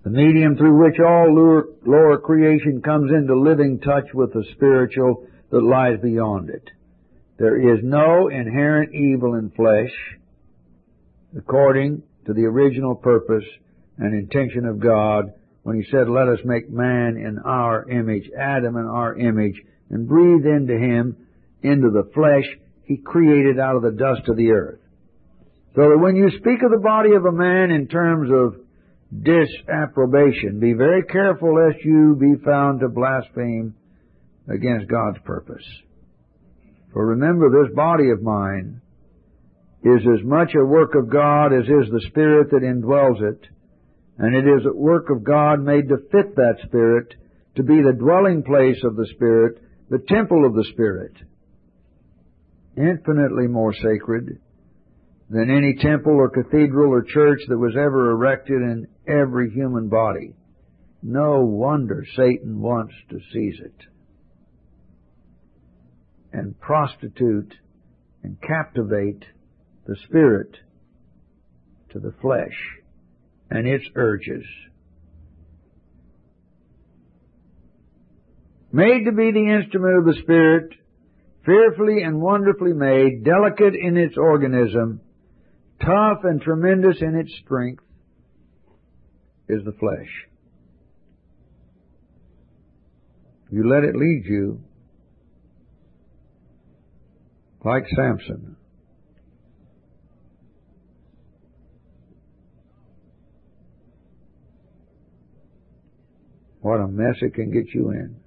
the medium through which all lower creation comes into living touch with the spiritual that lies beyond it. There is no inherent evil in flesh, according to the original purpose and intention of God when He said, let us make man in our image, Adam in our image, and breathe into him, into the flesh He created out of the dust of the earth. So that when you speak of the body of a man in terms of disapprobation, be very careful lest you be found to blaspheme against God's purpose. For remember, this body of mine is as much a work of God as is the Spirit that indwells it, and it is a work of God made to fit that Spirit, to be the dwelling place of the Spirit, the temple of the Spirit, infinitely more sacred than any temple or cathedral or church that was ever erected in every human body. No wonder Satan wants to seize it and prostitute and captivate the spirit to the flesh and its urges. Made to be the instrument of the Spirit, fearfully and wonderfully made, delicate in its organism, tough and tremendous in its strength, is the flesh. You let it lead you, like Samson. What a mess it can get you in.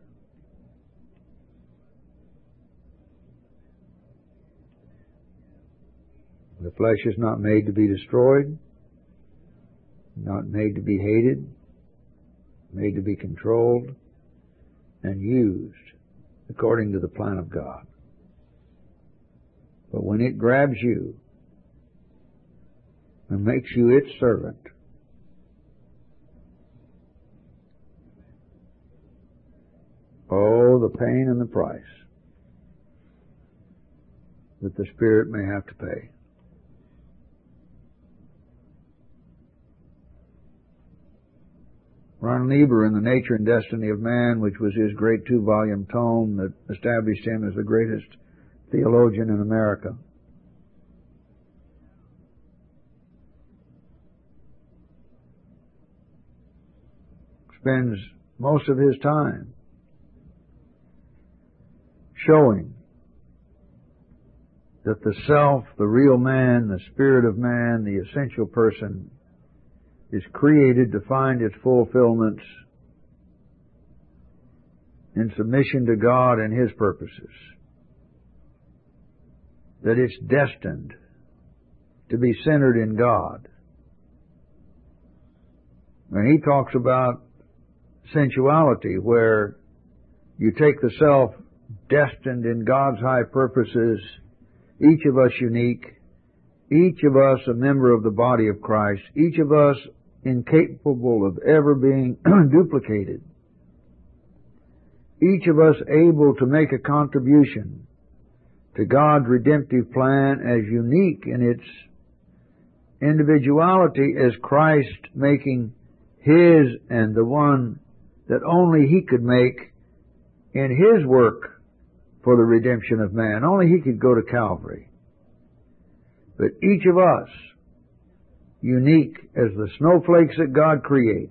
The flesh is not made to be destroyed, not made to be hated, made to be controlled and used according to the plan of God. But when it grabs you and makes you its servant, oh, the pain and the price that the Spirit may have to pay. Ron Lieber, in The Nature and Destiny of Man, which was his great 2-volume tome that established him as the greatest theologian in America, spends most of his time showing that the self, the real man, the spirit of man, the essential person, is created to find its fulfillments in submission to God and His purposes. That it's destined to be centered in God. And he talks about sensuality, where you take the self destined in God's high purposes, each of us unique, each of us a member of the body of Christ, each of us incapable of ever being duplicated, each of us able to make a contribution to God's redemptive plan as unique in its individuality as Christ making His and the one that only He could make in His work for the redemption of man. Only He could go to Calvary. But each of us, unique as the snowflakes that God creates,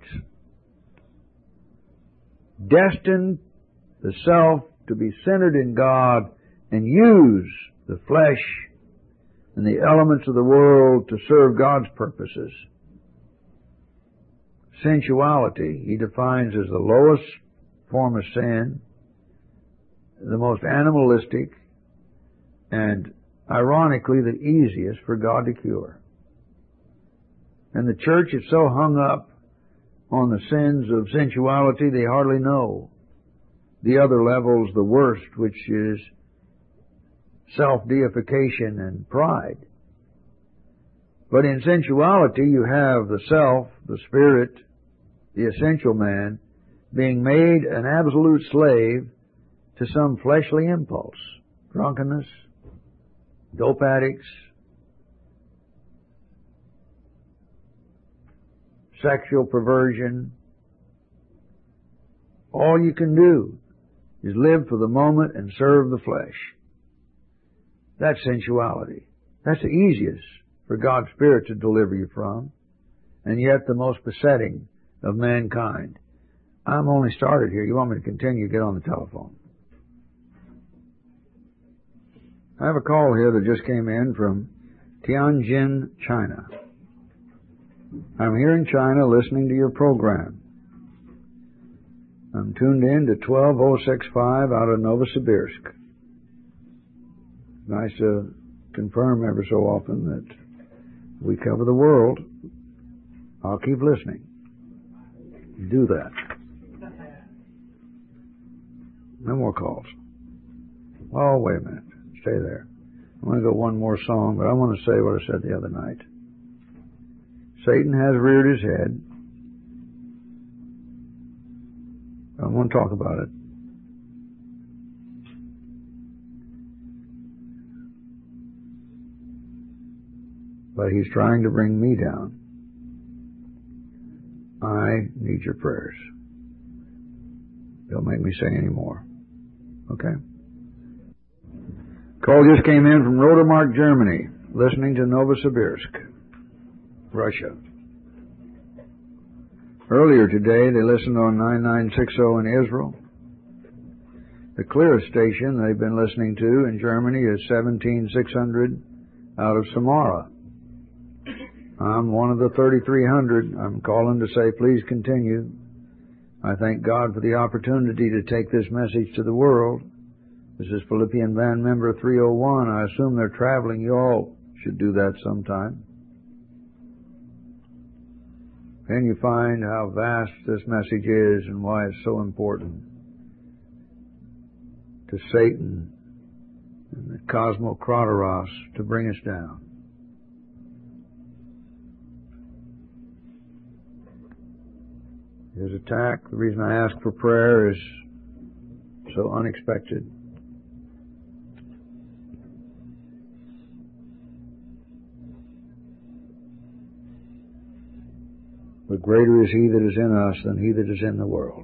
destined the self to be centered in God and use the flesh and the elements of the world to serve God's purposes. Sensuality he defines as the lowest form of sin, the most animalistic, and ironically the easiest for God to cure. And the church is so hung up on the sins of sensuality they hardly know the other levels, the worst, which is self-deification and pride. But in sensuality you have the self, the spirit, the essential man, being made an absolute slave to some fleshly impulse. Drunkenness, dope addicts, sexual perversion. All you can do is live for the moment and serve the flesh. That's sensuality. That's the easiest for God's Spirit to deliver you from, and yet the most besetting of mankind. I'm only started here. You want me to continue? Get on the telephone. I have a call here that just came in from Tianjin, China. I'm here in China listening to your program. I'm tuned in to 12065 out of Novosibirsk. Nice to confirm every so often that we cover the world. I'll keep listening. Do that. No more calls. Oh, wait a minute. Stay there. I want to go one more song, but I want to say what I said the other night. Satan has reared his head. I want to talk about it. But he's trying to bring me down. I need your prayers. Don't make me say any more. Okay? Call just came in from Rodermark, Germany, listening to Novosibirsk, Russia. Earlier today, they listened on 9960 in Israel. The clearest station they've been listening to in Germany is 17600 out of Samara. I'm one of the 3300. I'm calling to say, please continue. I thank God for the opportunity to take this message to the world. This is Philippian Band member 301. I assume they're traveling. You all should do that sometime. Then you find how vast this message is and why it's so important to Satan and the Cosmocroteros to bring us down. His attack, the reason I ask for prayer, is so unexpected. But greater is he that is in us than he that is in the world.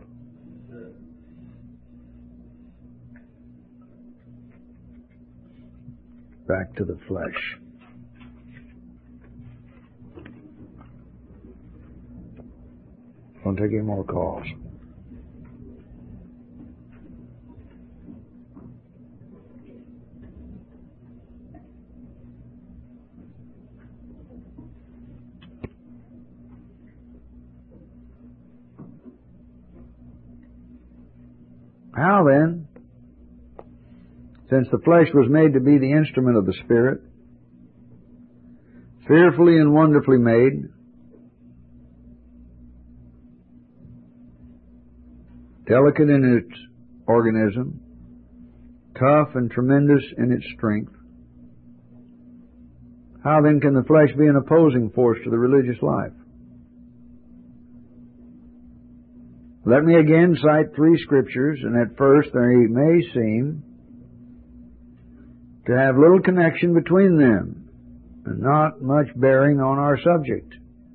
Back to the flesh. Don't take any more calls. How then, since the flesh was made to be the instrument of the Spirit, fearfully and wonderfully made, delicate in its organism, tough and tremendous in its strength, how then can the flesh be an opposing force to the religious life? Let me again cite three scriptures, and at first they may seem to have little connection between them and not much bearing on our subject.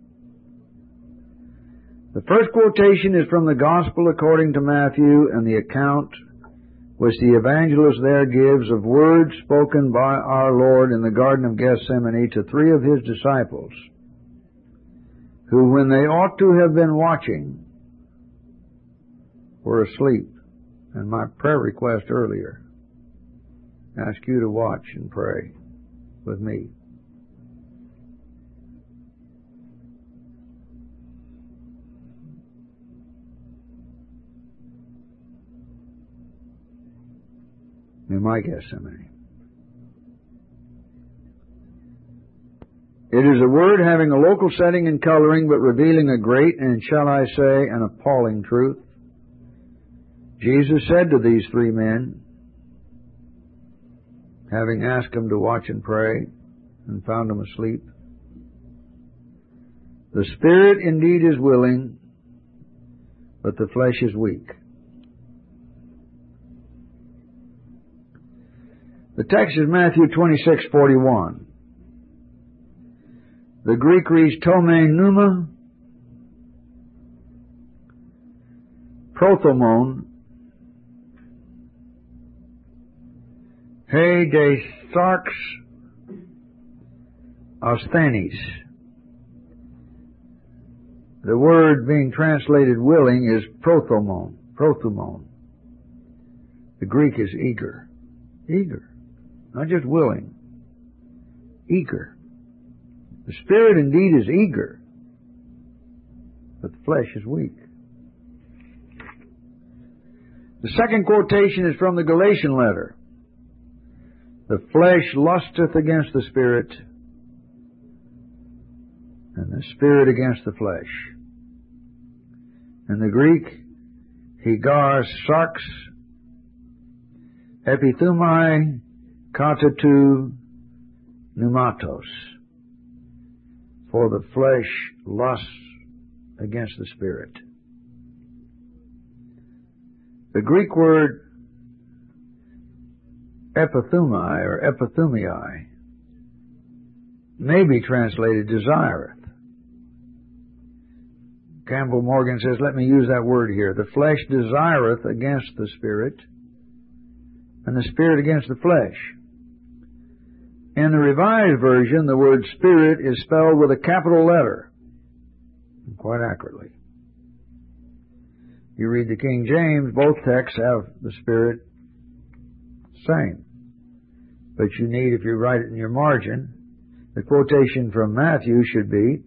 The first quotation is from the Gospel according to Matthew and the account which the evangelist there gives of words spoken by our Lord in the Garden of Gethsemane to three of his disciples, who, when they ought to have been watching, were asleep. And my prayer request earlier, ask you to watch and pray with me. In my Gethsemane. It is a word having a local setting and coloring, but revealing a great and, shall I say, an appalling truth. Jesus said to these three men, having asked them to watch and pray, and found them asleep, the spirit indeed is willing, but the flesh is weak. The text is Matthew 26:41. The Greek reads tome pneuma, prothomon, he de sarx asthenes. The word being translated willing is prothomon. Prothomon. The Greek is eager. Eager. Not just willing. Eager. The spirit indeed is eager, but the flesh is weak. The second quotation is from the Galatian letter. The flesh lusteth against the spirit, and the spirit against the flesh. In the Greek, higar sarx epithumai kata tu pneumatos. For the flesh lusts against the spirit. The Greek word epithumai or epithumii may be translated desireth. Campbell Morgan says, let me use that word here. The flesh desireth against the spirit, and the spirit against the flesh. In the Revised Version, the word spirit is spelled with a capital letter, quite accurately. You read the King James, both texts have the spirit same. But you need, if you write it in your margin, the quotation from Matthew should be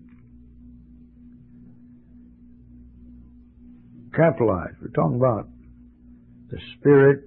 capitalized. We're talking about the spirit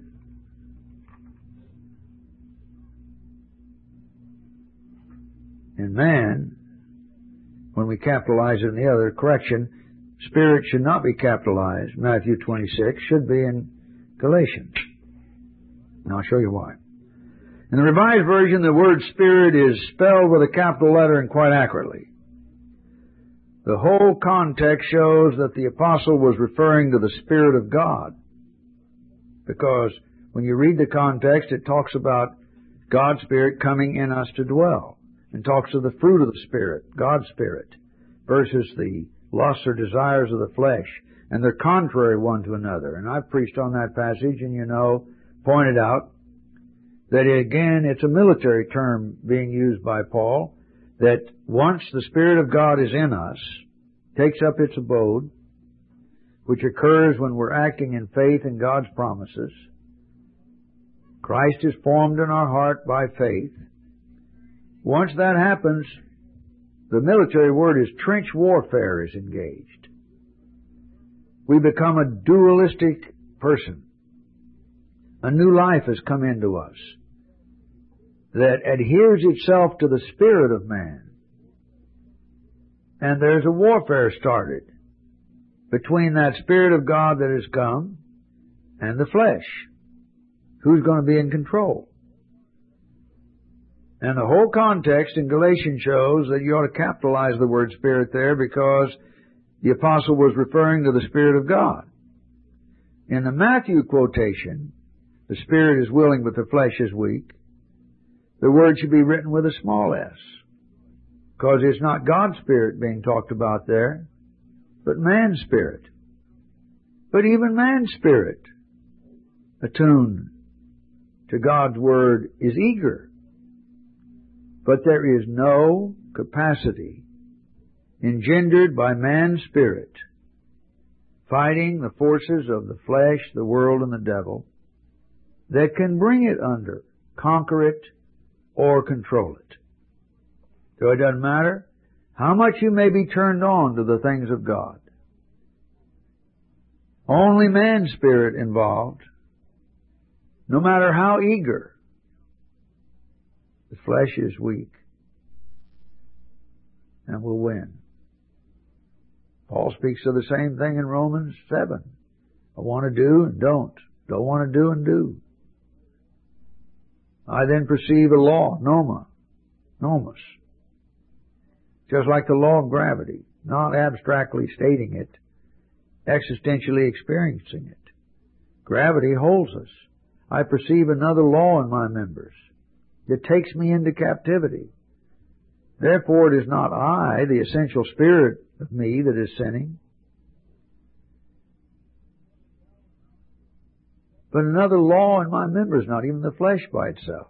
in man. When we capitalize it in the other, correction, spirit should not be capitalized. Matthew 26 should be in Galatians. And I'll show you why. In the Revised Version, the word spirit is spelled with a capital letter and quite accurately. The whole context shows that the apostle was referring to the Spirit of God. Because when you read the context, it talks about God's Spirit coming in us to dwell. And talks of the fruit of the Spirit, God's Spirit, versus the lusts or desires of the flesh. And they're contrary one to another. And I've preached on that passage, and pointed out that again, it's a military term being used by Paul, that once the Spirit of God is in us, takes up its abode, which occurs when we're acting in faith in God's promises. Christ is formed in our heart by faith. Once that happens, the military word is trench warfare is engaged. We become a dualistic person. A new life has come into us that adheres itself to the spirit of man. And there's a warfare started between that Spirit of God that has come and the flesh. Who's going to be in control? And the whole context in Galatians shows that you ought to capitalize the word Spirit there because the apostle was referring to the Spirit of God. In the Matthew quotation, the Spirit is willing but the flesh is weak. The word should be written with a small s. Because it's not God's Spirit being talked about there, but man's spirit. But even man's spirit, attuned to God's Word, is eager. But there is no capacity engendered by man's spirit fighting the forces of the flesh, the world, and the devil that can bring it under, conquer it, or control it. So it doesn't matter how much you may be turned on to the things of God. Only man's spirit involved, no matter how eager, the flesh is weak and will win. Paul speaks of the same thing in Romans 7. I want to do and don't. Don't want to do and do. I then perceive a law, nomos. Just like the law of gravity, not abstractly stating it, existentially experiencing it. Gravity holds us. I perceive another law in my members. It takes me into captivity. Therefore, it is not I, the essential spirit of me, that is sinning. but another law in my members, not even the flesh by itself,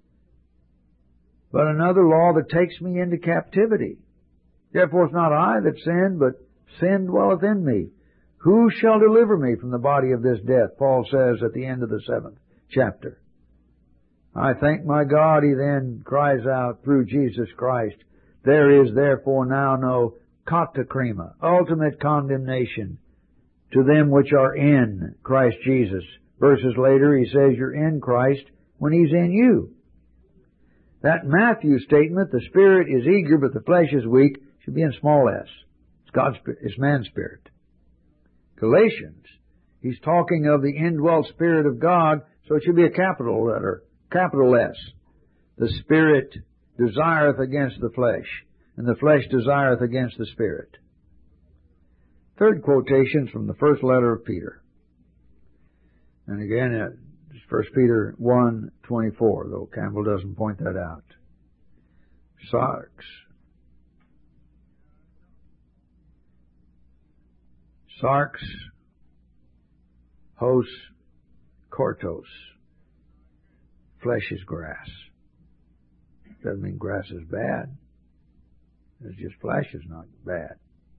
but another law that takes me into captivity. Therefore it's not I that sinned, but sin dwelleth in me. Who shall deliver me from the body of this death? Paul says at the end of the 7th chapter. I thank my God, he then cries out through Jesus Christ, there is therefore now no katakrima, ultimate condemnation to them which are in Christ Jesus. Verses later he says you're in Christ when he's in you. That Matthew statement, the spirit is eager but the flesh is weak, should be in small s. It's God's spirit, it's man's spirit. Galatians, he's talking of the indwelt Spirit of God, so it should be a capital letter, capital S. The Spirit desireth against the flesh, and the flesh desireth against the Spirit. Third quotation from the first letter of Peter. And again, it's 1 Peter 1:24, though Campbell doesn't point that out. Sarx, hos, kortos. Flesh is grass. Doesn't mean grass is bad. It's just flesh is not bad.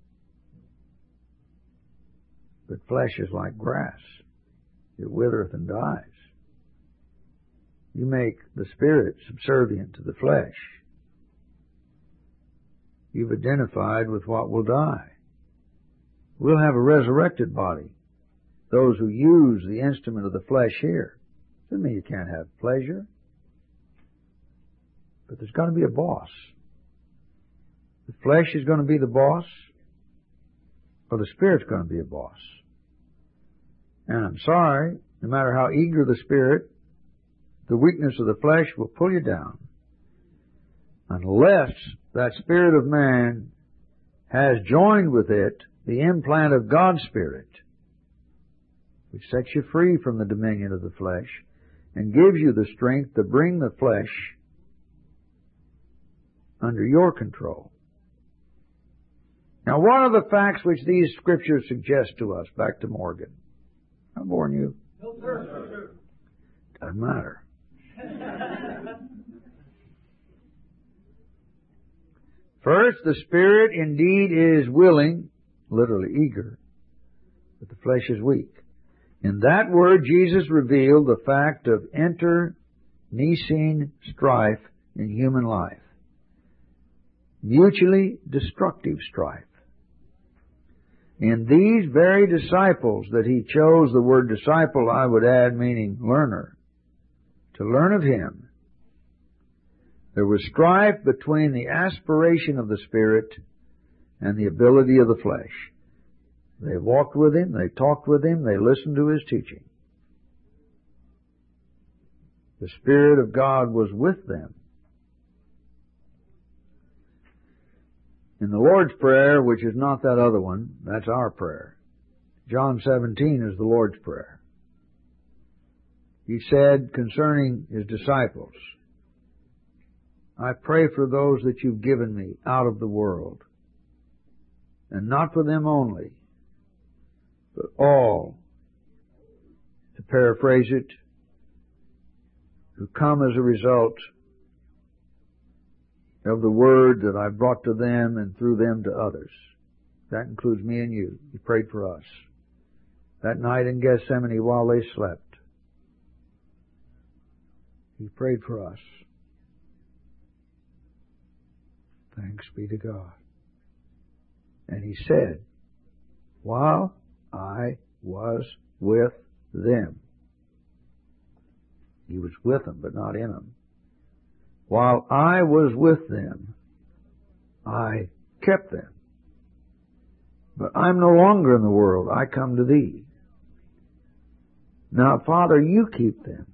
But flesh is like grass. It withereth and dies. You make the spirit subservient to the flesh. You've identified with what will die. We'll have a resurrected body. Those who use the instrument of the flesh here. Doesn't mean you can't have pleasure. But there's got to be a boss. The flesh is going to be the boss, or the Spirit's going to be a boss. And I'm sorry, no matter how eager the Spirit, the weakness of the flesh will pull you down. Unless that Spirit of man has joined with it the implant of God's Spirit, which sets you free from the dominion of the flesh and gives you the strength to bring the flesh under your control. Now, what are the facts which these scriptures suggest to us? Back to Morgan. I'm boring you. No, sir. Doesn't matter. First, the Spirit indeed is willing, literally eager, but the flesh is weak. In that word, Jesus revealed the fact of internecine strife in human life. Mutually destructive strife. In these very disciples that he chose, the word disciple I would add meaning learner, to learn of him, there was strife between the aspiration of the Spirit and the ability of the flesh. They walked with him, they talked with him, they listened to his teaching. The Spirit of God was with them. In the Lord's Prayer, which is not that other one, that's our prayer. John 17 is the Lord's Prayer. He said concerning his disciples, I pray for those that you've given me out of the world, and not for them only, but all, to paraphrase it, who come as a result of the word that I've brought to them and through them to others. That includes me and you. He prayed for us. That night in Gethsemane while they slept, he prayed for us. Thanks be to God. And he said, while I was with them. He was with them, but not in them. While I was with them, I kept them. But I'm no longer in the world. I come to thee. Now, Father, you keep them.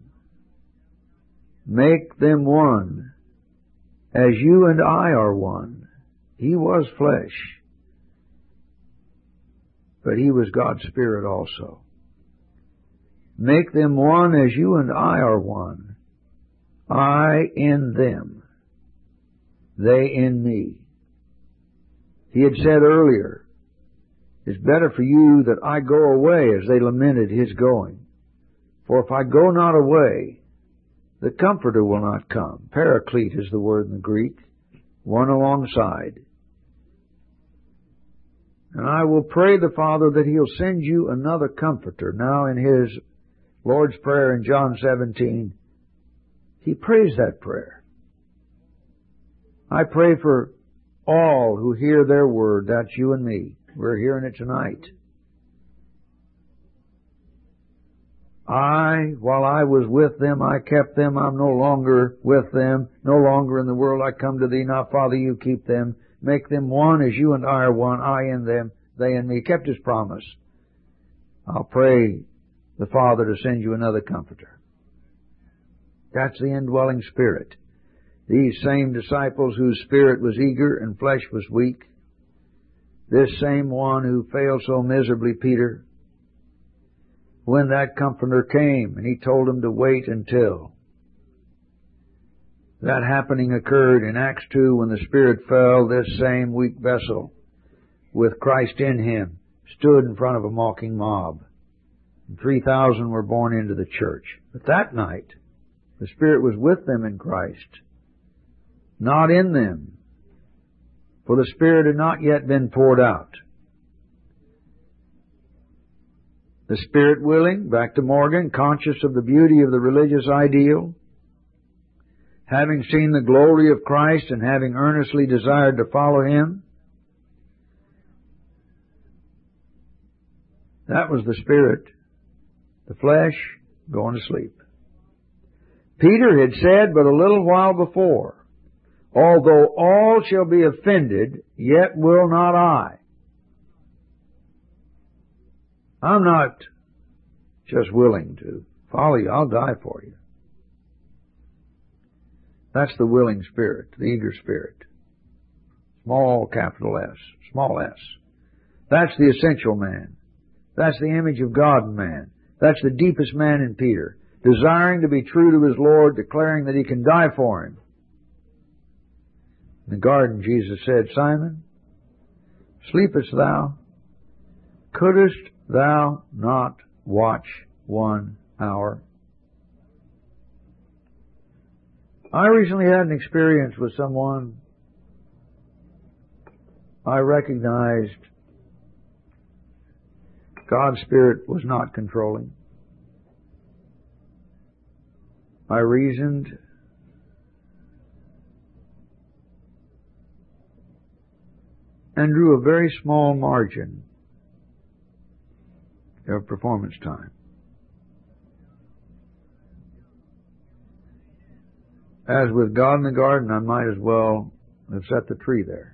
Make them one, as you and I are one. He was flesh, but he was God's Spirit also. Make them one as you and I are one. I in them, they in me. He had said earlier, it's better for you that I go away, as they lamented his going. For if I go not away, the Comforter will not come. Paraclete is the word in the Greek, one alongside. And I will pray the Father that He'll send you another Comforter. Now in His Lord's Prayer in John 17, He prays that prayer. I pray for all who hear their word. That's you and me. We're hearing it tonight. While I was with them, I kept them. I'm no longer with them. No longer in the world. I come to Thee. Now, Father, You keep them. Make them one as You and I are one. I in them, they in me. Kept His promise. I'll pray the Father to send you another Comforter. That's the indwelling Spirit. These same disciples whose spirit was eager and flesh was weak. This same one who failed so miserably, Peter, when that Comforter came and He told him to wait until. That happening occurred in Acts 2 when the Spirit fell. This same weak vessel with Christ in him stood in front of a mocking mob. And 3,000 were born into the church. But that night, the Spirit was with them in Christ, not in them, for the Spirit had not yet been poured out. The Spirit willing, back to Morgan, conscious of the beauty of the religious ideal, having seen the glory of Christ and having earnestly desired to follow Him. That was the Spirit. The flesh going to sleep. Peter had said but a little while before, although all shall be offended, yet will not I. I'm not just willing to follow You. I'll die for You. That's the willing spirit, the eager spirit. Small capital S, small s. That's the essential man. That's the image of God in man. That's the deepest man in Peter, desiring to be true to his Lord, declaring that he can die for Him. In the garden, Jesus said, Simon, sleepest thou? Couldst thou not watch 1 hour? I recently had an experience with someone I recognized God's Spirit was not controlling. I reasoned and drew a very small margin of performance time. As with God in the garden, I might as well have set the tree there.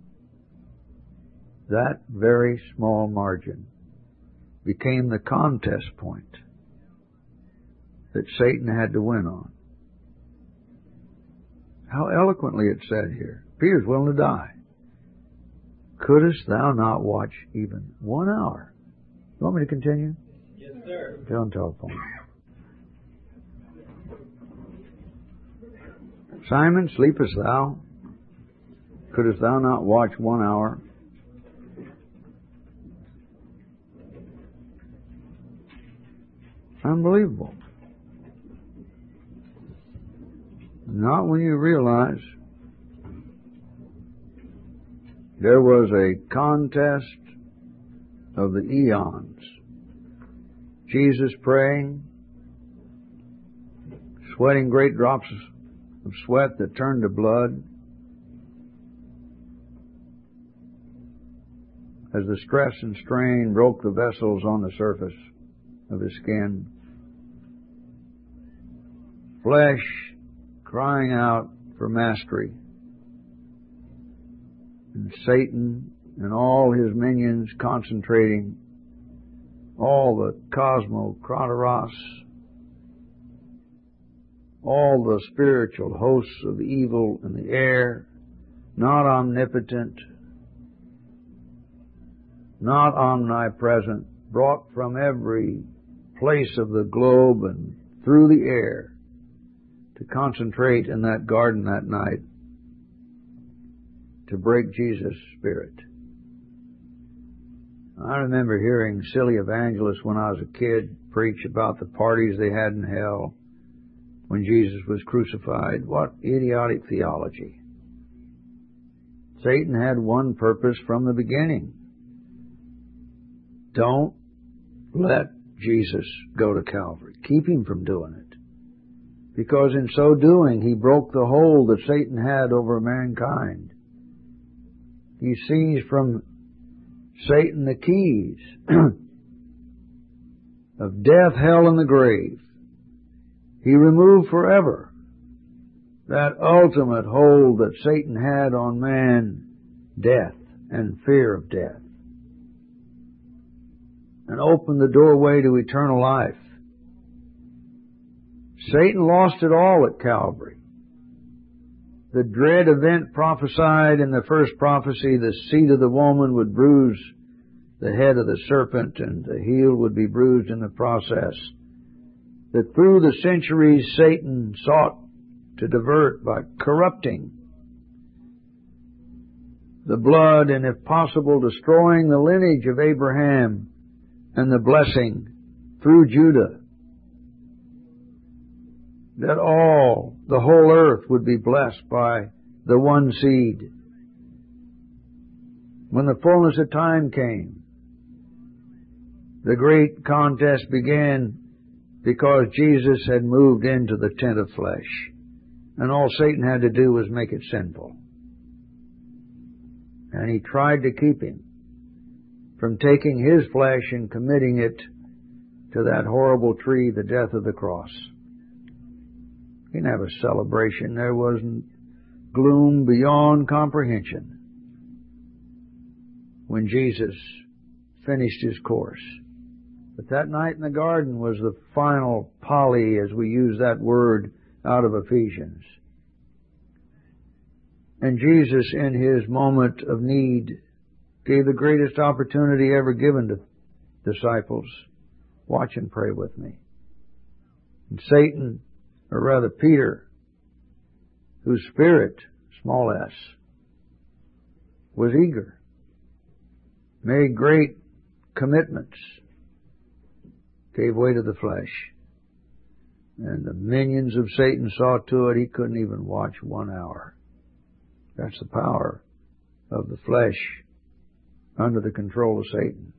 That very small margin became the contest point that Satan had to win on. How eloquently it's said here. Peter's willing to die. Couldst thou not watch even 1 hour? You want me to continue? Yes, sir. Get on telephone. Simon, sleepest thou? Couldst thou not watch 1 hour? Unbelievable. Not when you realize there was a contest of the eons. Jesus praying, sweating great drops of sweat that turned to blood as the stress and strain broke the vessels on the surface of his skin. Flesh crying out for mastery. And Satan and all his minions concentrating all the cosmokratoros, all the spiritual hosts of evil in the air, not omnipotent, not omnipresent, brought from every place of the globe and through the air to concentrate in that garden that night to break Jesus' spirit. I remember hearing silly evangelists when I was a kid preach about the parties they had in hell when Jesus was crucified. What idiotic theology. Satan had one purpose from the beginning. Don't let Jesus go to Calvary. Keep him from doing it. Because in so doing, he broke the hold that Satan had over mankind. He seized from Satan the keys of death, hell, and the grave. He removed forever that ultimate hold that Satan had on man, death and fear of death, and opened the doorway to eternal life. Satan lost it all at Calvary. The dread event prophesied in the first prophecy, the seed of the woman would bruise the head of the serpent and the heel would be bruised in the process. That through the centuries Satan sought to divert by corrupting the blood and, if possible, destroying the lineage of Abraham and the blessing through Judah. That the whole earth would be blessed by the one seed. When the fullness of time came, the great contest began because Jesus had moved into the tent of flesh. And all Satan had to do was make it sinful. And he tried to keep him from taking his flesh and committing it to that horrible tree, the death of the cross. He didn't have a celebration. There wasn't gloom beyond comprehension when Jesus finished his course. But that night in the garden was the final poly, as we use that word out of Ephesians. And Jesus, in his moment of need, gave the greatest opportunity ever given to disciples. Watch and pray with me. And Satan, or rather Peter, whose spirit, small s, was eager, made great commitments, gave way to the flesh. And the minions of Satan saw to it he couldn't even watch 1 hour. That's the power of the flesh under the control of Satan.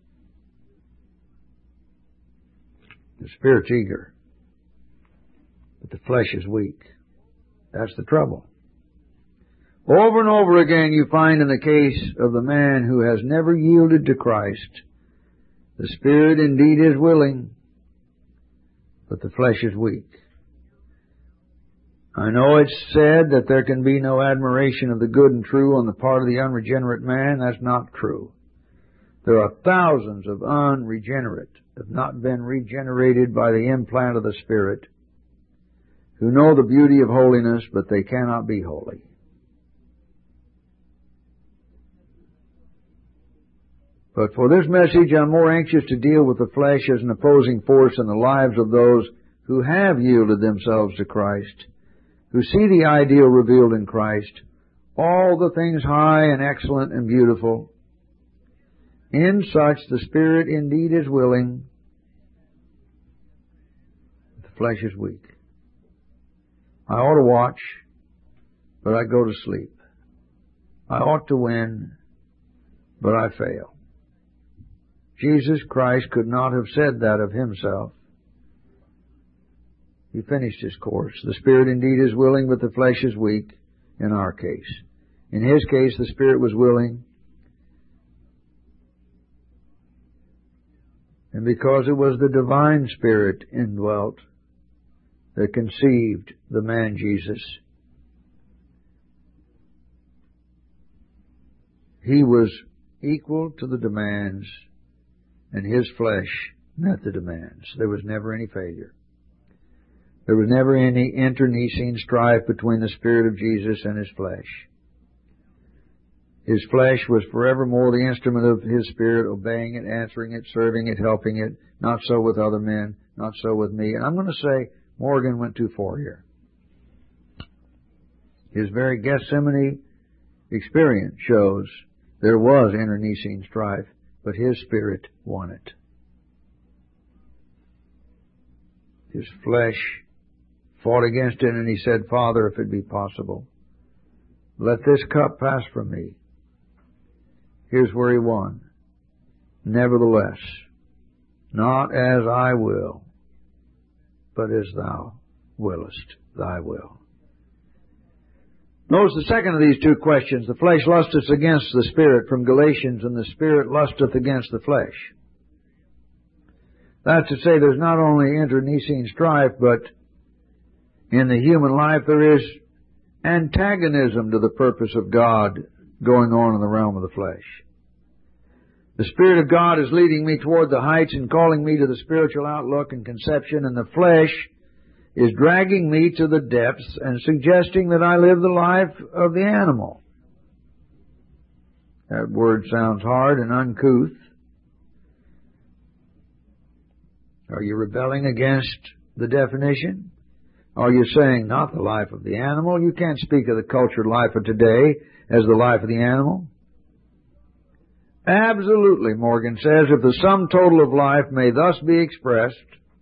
The spirit's eager, but the flesh is weak. That's the trouble. Over and over again you find in the case of the man who has never yielded to Christ, the spirit indeed is willing, but the flesh is weak. I know it's said that there can be no admiration of the good and true on the part of the unregenerate man. That's not true. There are thousands of unregenerate, have not been regenerated by the implant of the Spirit, who know the beauty of holiness, but they cannot be holy. But for this message, I'm more anxious to deal with the flesh as an opposing force in the lives of those who have yielded themselves to Christ, who see the ideal revealed in Christ, all the things high and excellent and beautiful. In such the spirit indeed is willing, but the flesh is weak. I ought to watch, but I go to sleep. I ought to win, but I fail. Jesus Christ could not have said that of himself. He finished his course. The spirit indeed is willing, but the flesh is weak in our case. In his case, the spirit was willing. And because it was the divine Spirit indwelt that conceived the man Jesus, he was equal to the demands, and his flesh met the demands. There was never any failure. There was never any internecine strife between the Spirit of Jesus and his flesh. His flesh was forevermore the instrument of his Spirit, obeying it, answering it, serving it, helping it. Not so with other men, not so with me. And I'm going to say Morgan went too far here. His very Gethsemane experience shows there was internecine strife but his spirit won it. His flesh fought against it, and he said, Father, if it be possible, let this cup pass from me. Here's where he won. Nevertheless, not as I will, but as thou willest, thy will. Notice the second of these two questions. The flesh lusteth against the spirit, from Galatians, and the spirit lusteth against the flesh. That's to say, there's not only internecine strife, but in the human life there is antagonism to the purpose of God going on in the realm of the flesh. The Spirit of God is leading me toward the heights and calling me to the spiritual outlook and conception, and the flesh is dragging me to the depths and suggesting that I live the life of the animal. That word sounds hard and uncouth. Are you rebelling against the definition? Are you saying not the life of the animal? You can't speak of the cultured life of today as the life of the animal. Absolutely, Morgan says, if the sum total of life may thus be expressed,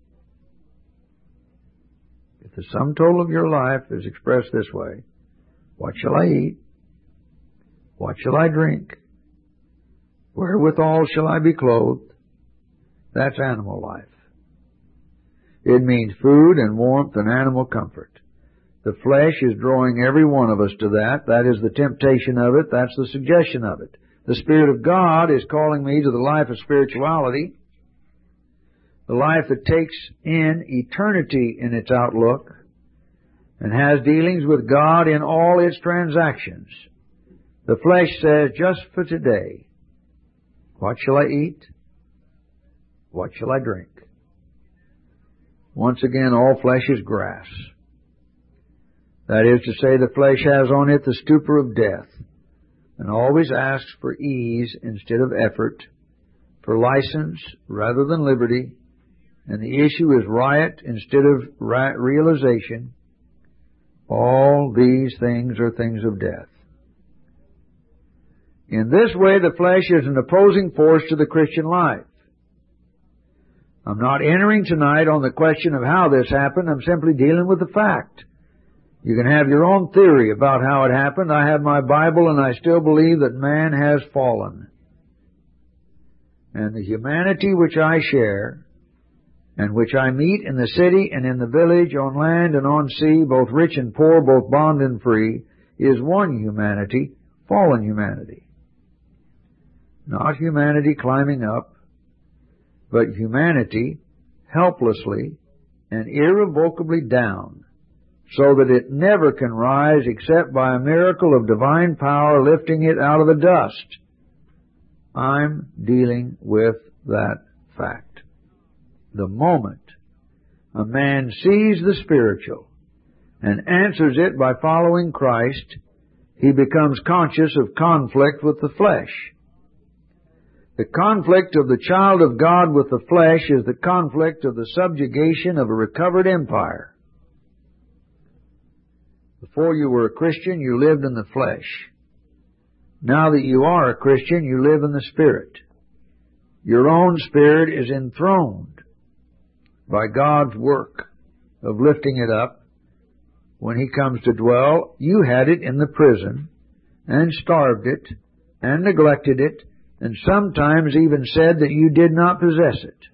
if the sum total of your life is expressed this way, what shall I eat? What shall I drink? Wherewithal shall I be clothed? That's animal life. It means food and warmth and animal comfort. The flesh is drawing every one of us to that. That is the temptation of it. That's the suggestion of it. The Spirit of God is calling me to the life of spirituality, the life that takes in eternity in its outlook and has dealings with God in all its transactions. The flesh says, just for today, what shall I eat? What shall I drink? Once again, all flesh is grass. That is to say, the flesh has on it the stupor of death, and always asks for ease instead of effort, for license rather than liberty, and the issue is riot instead of realization. All these things are things of death. In this way, the flesh is an opposing force to the Christian life. I'm not entering tonight on the question of how this happened. I'm simply dealing with the fact. You can have your own theory about how it happened. I have my Bible, and I still believe that man has fallen. And the humanity which I share, and which I meet in the city and in the village, on land and on sea, both rich and poor, both bond and free, is one humanity, fallen humanity. Not humanity climbing up, but humanity helplessly and irrevocably down, so that it never can rise except by a miracle of divine power lifting it out of the dust. I'm dealing with that fact. The moment a man sees the spiritual and answers it by following Christ, he becomes conscious of conflict with the flesh. The conflict of the child of God with the flesh is the conflict of the subjugation of a recovered empire. Before you were a Christian, you lived in the flesh. Now that you are a Christian, you live in the Spirit. Your own spirit is enthroned by God's work of lifting it up. When He comes to dwell, you had it in the prison and starved it and neglected it, and sometimes even said that you did not possess it.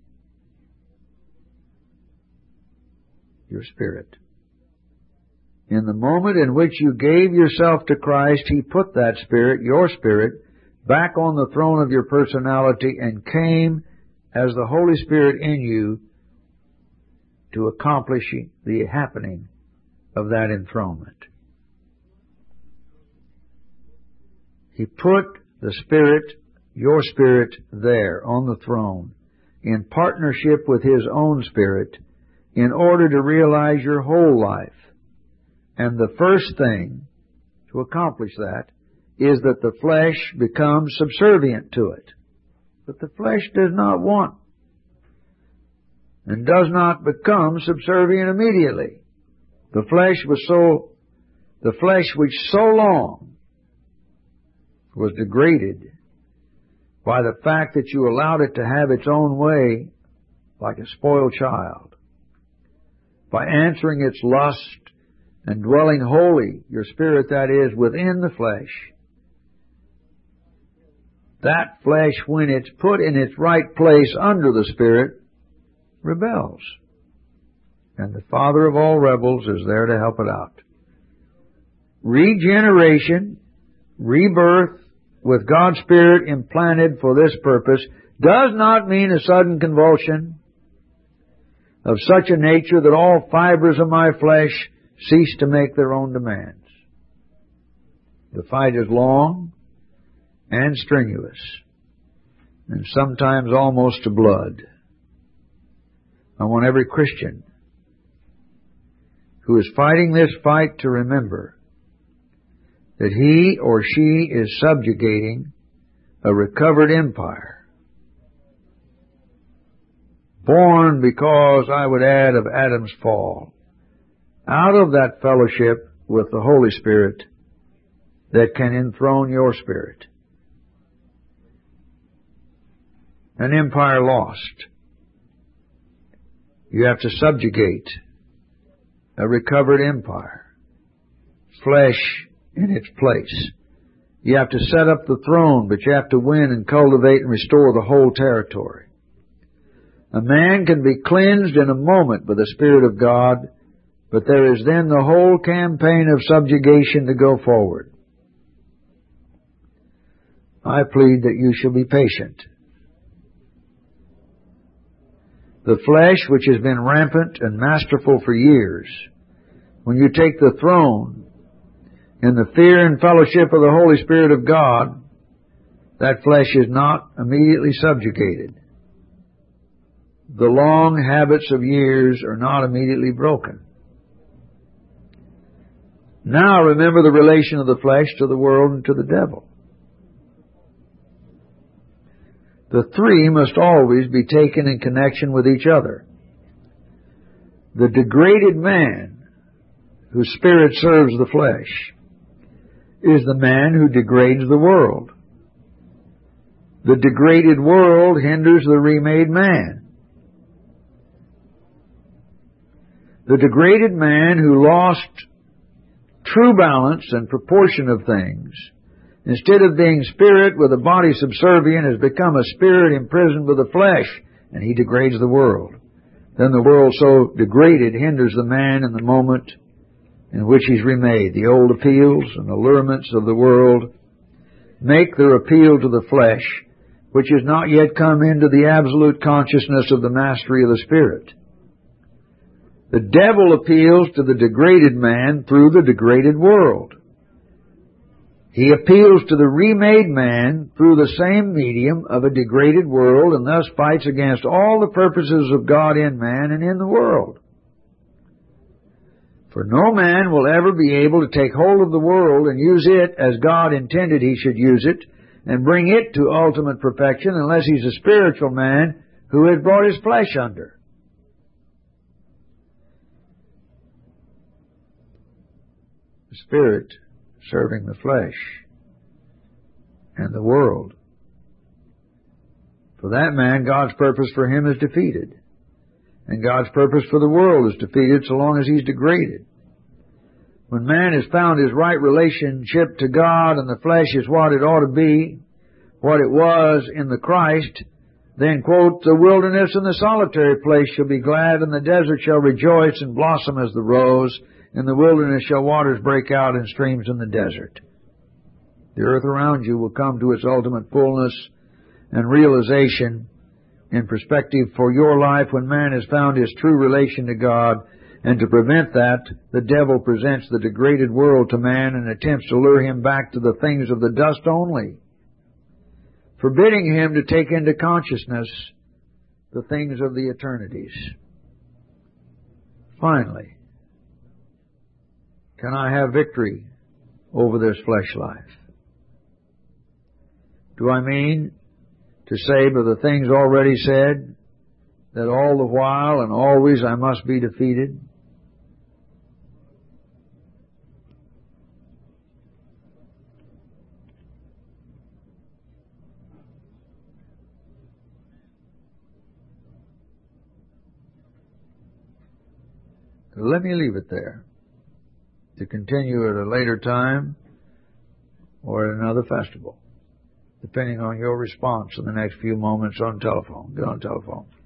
Your spirit. In the moment in which you gave yourself to Christ, He put that spirit, your spirit, back on the throne of your personality and came as the Holy Spirit in you to accomplish the happening of that enthronement. He put the Spirit, your spirit, there on the throne in partnership with His own Spirit in order to realize your whole life. And the first thing to accomplish that is that the flesh becomes subservient to it. But the flesh does not want and does not become subservient immediately. The flesh which so long was degraded by the fact that you allowed it to have its own way like a spoiled child, by answering its lust and dwelling wholly, your spirit that is, within the flesh. That flesh, when it's put in its right place under the Spirit, rebels. And the Father of all rebels is there to help it out. Regeneration, rebirth, with God's Spirit implanted for this purpose, does not mean a sudden convulsion of such a nature that all fibers of my flesh cease to make their own demands. The fight is long and strenuous, and sometimes almost to blood. I want every Christian who is fighting this fight to remember that he or she is subjugating a recovered empire, born, because I would add, of Adam's fall, out of that fellowship with the Holy Spirit that can enthrone your spirit. An empire lost. You have to subjugate a recovered empire. Flesh in its place. You have to set up the throne, but you have to win and cultivate and restore the whole territory. A man can be cleansed in a moment by the Spirit of God, but there is then the whole campaign of subjugation to go forward. I plead that you shall be patient. The flesh, which has been rampant and masterful for years, when you take the throne in the fear and fellowship of the Holy Spirit of God, that flesh is not immediately subjugated. The long habits of years are not immediately broken. Now remember the relation of the flesh to the world and to the devil. The three must always be taken in connection with each other. The degraded man, whose spirit serves the flesh, is the man who degrades the world. The degraded world hinders the remade man. The degraded man who lost true balance and proportion of things, instead of being spirit with a body subservient, has become a spirit imprisoned with the flesh, and he degrades the world. Then the world so degraded hinders the man in the moment in which he's remade. The old appeals and allurements of the world make their appeal to the flesh, which has not yet come into the absolute consciousness of the mastery of the Spirit. The devil appeals to the degraded man through the degraded world. He appeals to the remade man through the same medium of a degraded world, and thus fights against all the purposes of God in man and in the world. For no man will ever be able to take hold of the world and use it as God intended he should use it, and bring it to ultimate perfection, unless he's a spiritual man who has brought his flesh under. The Spirit serving the flesh and the world. For that man, God's purpose for him is defeated. And God's purpose for the world is defeated so long as he's degraded. When man has found his right relationship to God and the flesh is what it ought to be, what it was in the Christ, then, quote, the wilderness and the solitary place shall be glad, and the desert shall rejoice and blossom as the rose. In the wilderness shall waters break out in streams in the desert. The earth around you will come to its ultimate fullness and realization in perspective for your life when man has found his true relation to God. And to prevent that, the devil presents the degraded world to man and attempts to lure him back to the things of the dust only, forbidding him to take into consciousness the things of the eternities. Finally, can I have victory over this flesh life? Do I mean to say by the things already said that all the while and always I must be defeated? Let me leave it there to continue at a later time or at another festival, depending on your response in the next few moments on telephone. Get on telephone.